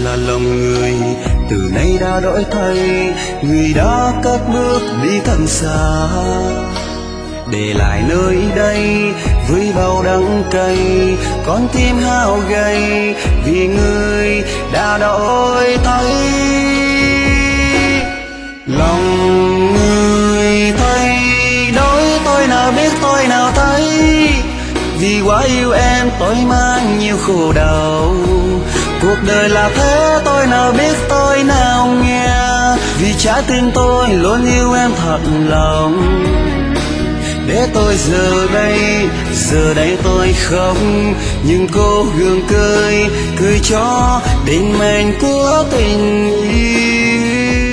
là lòng người từ nay đã đổi thay, người đã cất bước đi thật xa, để lại nơi đây với bao đắng cay, con tim hao gầy vì người đã đổi thay. Lòng người thay đổi, tôi nào biết tôi nào thấy, vì quá yêu em tôi mang nhiều khổ đau. Cuộc đời là thế tôi nào biết tôi nào nghe, vì trái tim tôi luôn yêu em thật lòng. Để tôi giờ đây tôi không, nhưng cô gượng cười cho định mệnh của tình yêu.